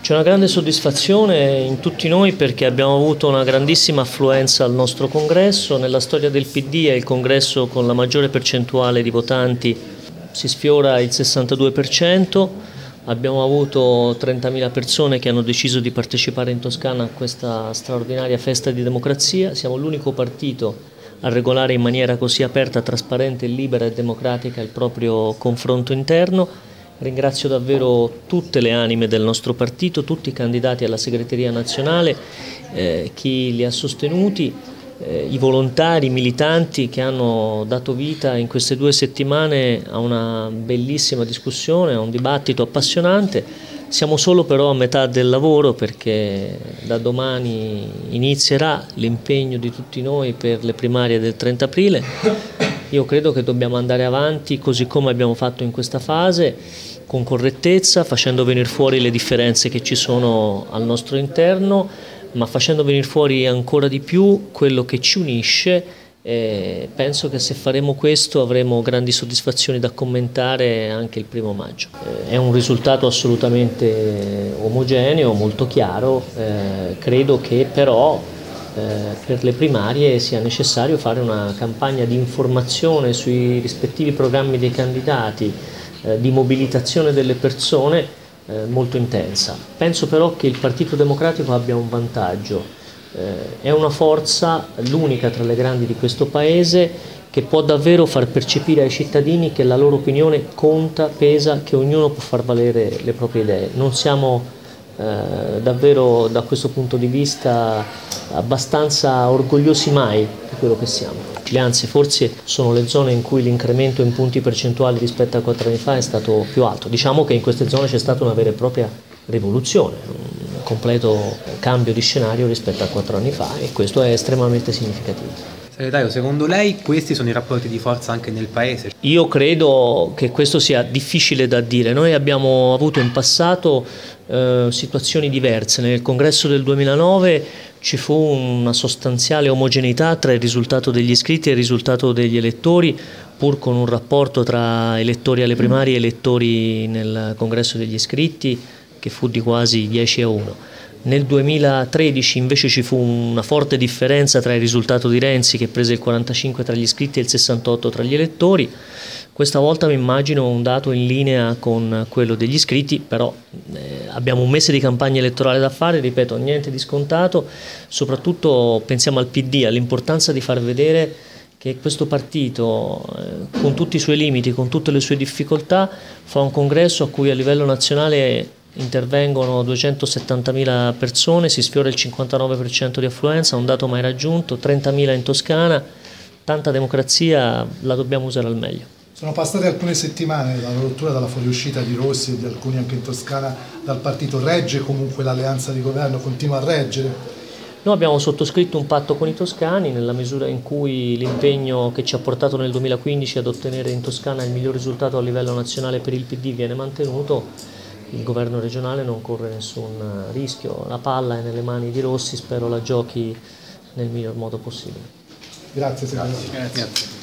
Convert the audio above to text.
C'è una grande soddisfazione in tutti noi perché abbiamo avuto una grandissima affluenza al nostro congresso. Nella storia del PD è il congresso con la maggiore percentuale di votanti, si sfiora il 62%. Abbiamo avuto 30.000 persone che hanno deciso di partecipare in Toscana a questa straordinaria festa di democrazia. Siamo l'unico partito a regolare in maniera così aperta, trasparente, libera e democratica il proprio confronto interno. Ringrazio davvero tutte le anime del nostro partito, tutti i candidati alla segreteria nazionale, chi li ha sostenuti, i volontari, i militanti che hanno dato vita in queste 2 settimane a una bellissima discussione, a un dibattito appassionante. Siamo solo però a metà del lavoro perché da domani inizierà l'impegno di tutti noi per le primarie del 30 aprile. Io credo che dobbiamo andare avanti così come abbiamo fatto in questa fase, con correttezza, facendo venire fuori le differenze che ci sono al nostro interno, ma facendo venire fuori ancora di più quello che ci unisce. Penso che se faremo questo avremo grandi soddisfazioni da commentare anche il 1° maggio. È un risultato assolutamente omogeneo, molto chiaro. Credo che però per le primarie sia necessario fare una campagna di informazione sui rispettivi programmi dei candidati, di mobilitazione delle persone molto intensa. Penso però che il Partito Democratico abbia un vantaggio, è una forza, l'unica tra le grandi di questo Paese, che può davvero far percepire ai cittadini che la loro opinione conta, pesa, che ognuno può far valere le proprie idee. Non siamo davvero da questo punto di vista abbastanza orgogliosi mai di quello che siamo. Anzi, forse sono le zone in cui l'incremento in punti percentuali rispetto a 4 anni fa è stato più alto. Diciamo che in queste zone c'è stata una vera e propria rivoluzione, un completo cambio di scenario rispetto a 4 anni fa, e questo è estremamente significativo. Segretario, secondo lei questi sono i rapporti di forza anche nel Paese? Io credo che questo sia difficile da dire. Noi abbiamo avuto in passato situazioni diverse. Nel congresso del 2009 ci fu una sostanziale omogeneità tra il risultato degli iscritti e il risultato degli elettori, pur con un rapporto tra elettori alle primarie e elettori nel congresso degli iscritti che fu di quasi 10-1. Nel 2013 invece ci fu una forte differenza tra il risultato di Renzi, che prese il 45 tra gli iscritti e il 68 tra gli elettori. Questa volta mi immagino un dato in linea con quello degli iscritti, però abbiamo un mese di campagna elettorale da fare, ripeto, niente di scontato. Soprattutto pensiamo al PD, all'importanza di far vedere che questo partito, con tutti i suoi limiti, con tutte le sue difficoltà, fa un congresso a cui a livello nazionale intervengono 270.000 persone, si sfiora il 59% di affluenza, un dato mai raggiunto, 30.000 in Toscana. Tanta democrazia, la dobbiamo usare al meglio. Sono passate alcune settimane dalla rottura, dalla fuoriuscita di Rossi e di alcuni anche in Toscana dal partito. Regge comunque l'alleanza di governo? Continua a reggere? Noi abbiamo sottoscritto un patto con i toscani nella misura in cui l'impegno che ci ha portato nel 2015 ad ottenere in Toscana il miglior risultato a livello nazionale per il PD viene mantenuto. Il governo regionale non corre nessun rischio, la palla è nelle mani di Rossi, spero la giochi nel miglior modo possibile. Grazie, segretario. Grazie.